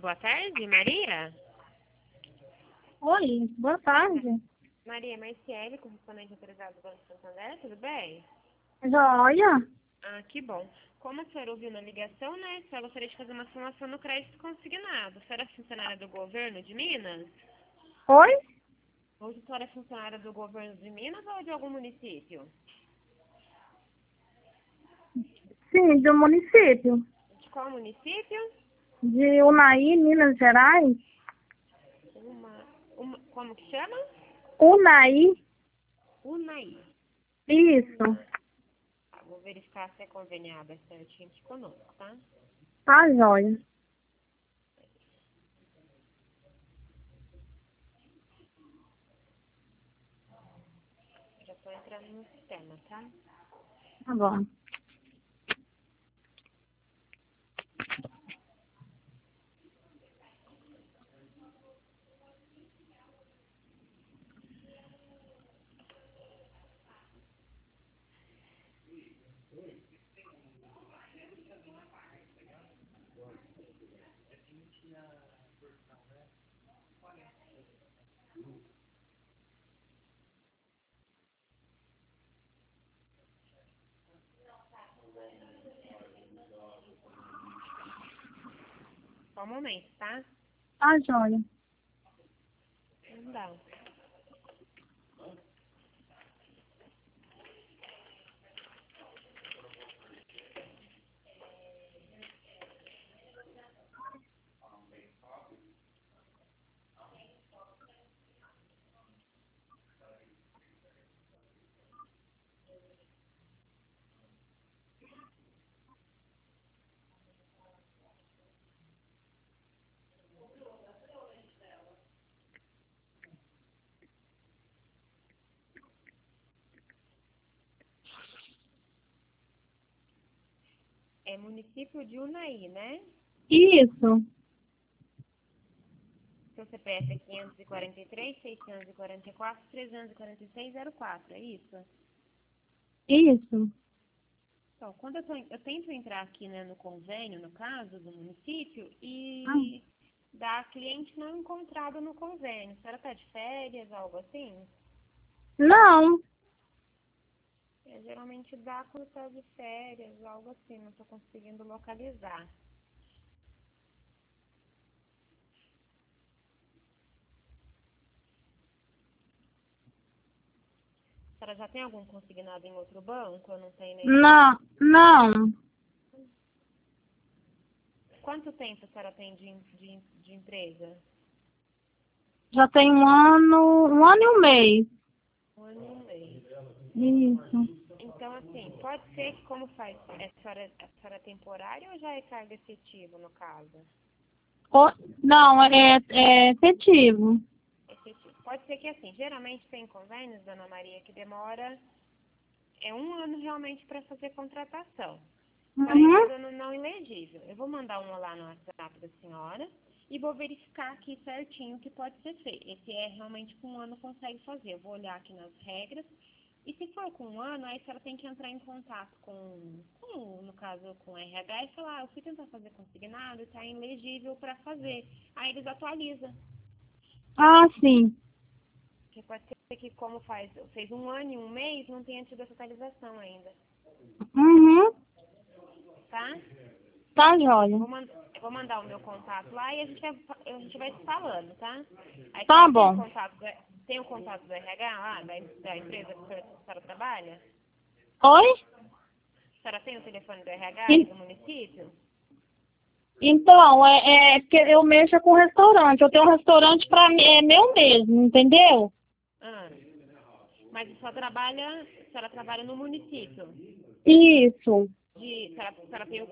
Boa tarde, Maria. Oi, boa tarde. Maria Marciele, correspondente autorizado do Banco Santander, tudo bem? Joia? Ah, que bom. Como a senhora ouviu na ligação, né, a senhora gostaria de fazer uma simulação no crédito consignado. A senhora é funcionária do governo de Minas? Oi? Ou a senhora é funcionária do governo de Minas ou de algum município? Sim, do município. De qual município? De Unai, Minas Gerais. Como que chama? Unai? Unai. Isso. Tá, vou verificar se é conveniada certinho aqui conosco, tá? Tá, joia. Já estou entrando no sistema, tá? Tá bom. Só um momento, tá? Tá, joia. Não dá. É município de Unai, né? Isso. Seu CPF é 543-644-346-04, é isso? Isso. Então, quando eu tento entrar aqui, né, no convênio, no caso, do município, Ah, e dá cliente não encontrado no convênio. A senhora está de férias, algo assim? não. Geralmente dá quando está de férias, algo assim, não estou conseguindo localizar. A senhora já tem algum consignado em outro banco? Eu não tenho nenhum. Não. Não. Quanto tempo a senhora tem de empresa? Já tem um ano e um mês. Um ano e um mês. Isso. Então, assim, pode ser que como faz, a senhora é temporária ou já é carga efetiva, no caso? Não, é efetivo. Efetivo. Pode ser que, assim, geralmente tem convênios, dona Maria, que demora um ano realmente para fazer contratação. Porém, está Uhum. dando não elegível. Eu vou mandar uma lá no WhatsApp da senhora e vou verificar aqui certinho o que pode ser feito. Esse é realmente com um ano consegue fazer. Eu vou olhar aqui nas regras. E se for com um ano, aí a senhora tem que entrar em contato no caso, com o RH e falar, eu fui tentar fazer consignado e está ilegível para fazer. Aí eles atualizam. Ah, sim. Porque pode ser que como fez um ano e um mês, não tenha tido essa atualização ainda. Uhum. Tá? Tá, joia. Eu vou mandar o meu contato lá e a gente vai se falando, tá? Aí a Tá senhora bom. tem o contato do RH lá, da empresa que a senhora trabalha? Oi? A senhora tem o telefone do RH aí En- do município? Então, é porque eu mexo com restaurante. Eu tenho um restaurante é meu mesmo, entendeu? Ah, mas a senhora trabalha no município. Isso. A senhora tem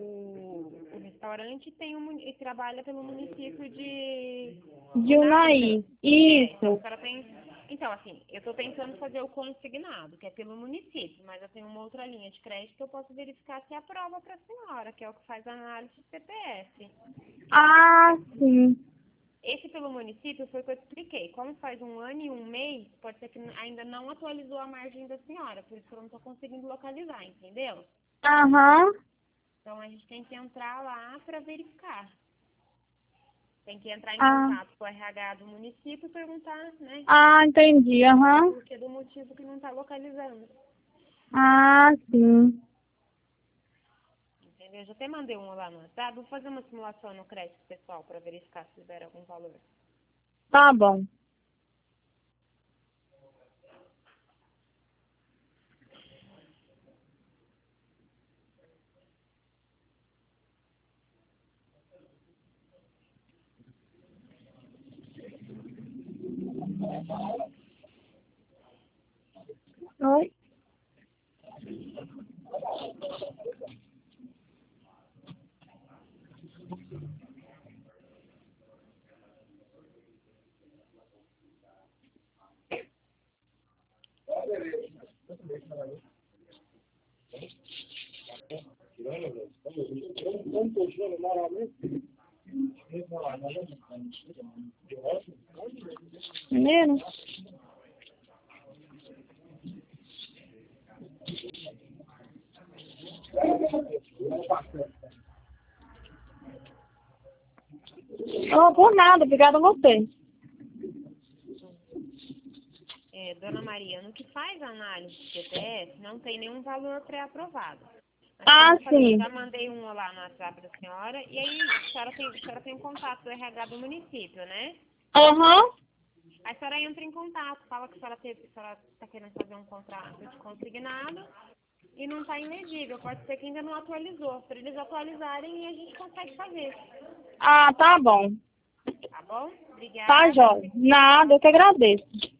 o restaurante e trabalha pelo município de De Unai. Unai. Então a Isso. senhora tem. Então, assim, eu estou tentando fazer o consignado, que é pelo município, mas eu tenho uma outra linha de crédito que eu posso verificar se aprova para a senhora, que é o que faz a análise de CPF. Ah, sim. Esse pelo município foi o que eu expliquei. Como faz um ano e um mês, pode ser que ainda não atualizou a margem da senhora, por isso que eu não estou conseguindo localizar, entendeu? Aham. Então a gente tem que entrar lá para verificar. Tem que entrar em contato com o RH do município e perguntar, né? Ah, entendi, aham. Porque do motivo que não está localizando. Ah, sim. Entendeu? Eu já até mandei um lá no WhatsApp. Vou fazer uma simulação no crédito pessoal para verificar se libera algum valor. Tá bom. Oi? Menino? Oh, por nada, obrigada a você. Dona Maria, no que faz a análise de TPS, não tem nenhum valor pré-aprovado. Mas, Ah, como eu falei, sim. já mandei um lá no WhatsApp da senhora, e aí a senhora tem um contato do RH do município, né? Aham. Aí a senhora entra em contato, fala que a senhora está querendo fazer um contrato de consignado e não está ilegível. Pode ser que ainda não atualizou. Para eles atualizarem e a gente consegue fazer. Ah, tá bom. Tá bom? Tá, Obrigada. jóia. Nada, eu que agradeço.